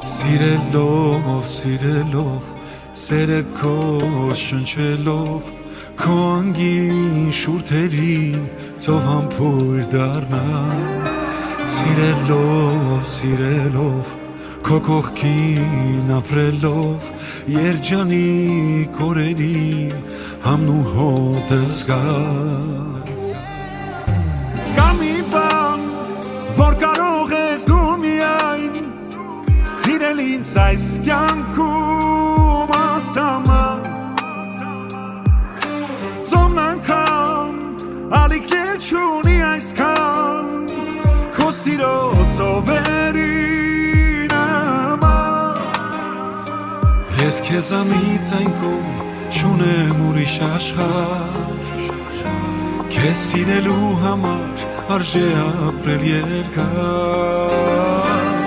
Սիրելով, սերը քո շնչելով, քո անգին շուրթերին ծով համբույր դառնա։ Սիրելով, քո կողքին ապրելով, երջանիկ օրերի համն ու հոտը զգաս։ Կա մի բան, որ կարող ես դու միայն սիրել ինձ այս կյանքում ասաման, ծոմն անգամ ալիքներ չունի այսքան, քո սիրո ծովերի նման։ Ես քեզանից այն կողմ չունեմ ուրիշ աշխարհ, քեզ սիրելու համար արժե ապրել երկար։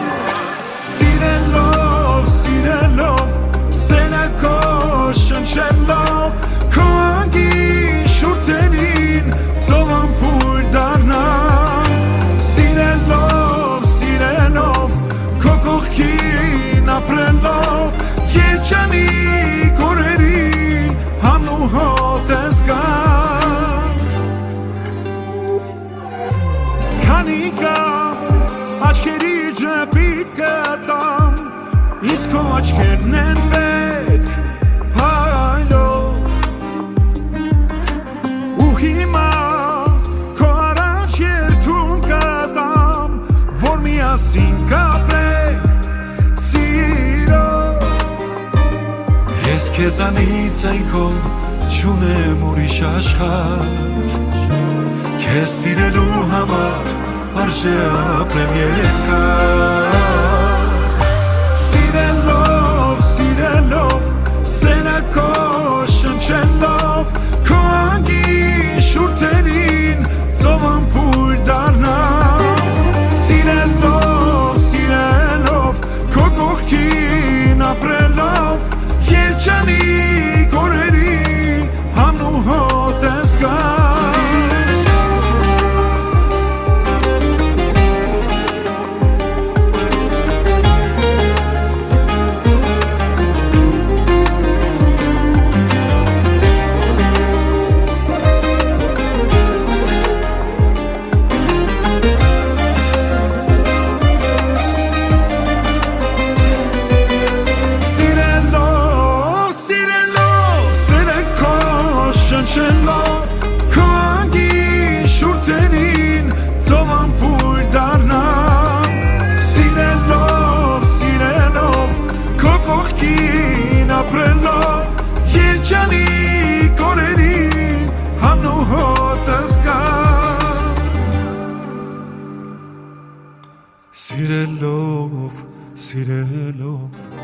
Սիրելով, սերը քո շնչելով, քո անգին շուրթերին ծով համբույր դառնա։ Սիրելով, քո կողքին ապրելով, երջանիկ օրերի համն ու հոտը զգա։ Քանի կամ աչքերի ջրպիտ կտամ, իսկ քո աչքերն են պետք փայլող, ու հիմա քո առաջ երդում կտամ, որ միասին կապրենք սիրով։ Ես քեզանից այն կողմ չունեմ ուրիշ աշխարհ, քեզ սիրելու համար արժե ապրել երկար։ Սիրելով, սերը քո շնչելով, քո անգին շուրթերին ծով համբույր դառնա։ Սիրելով, քո կողքին ապրելով, երջանիկ օրերի համն ու հոտը զգա։ Շնչելով, քո անգին շուրթերին ծով համբույր դառնա։ Սիրելով, քո կողքին ապրելով, երջանիկ օրերի համն ու հոտը զգա։ Սիրելով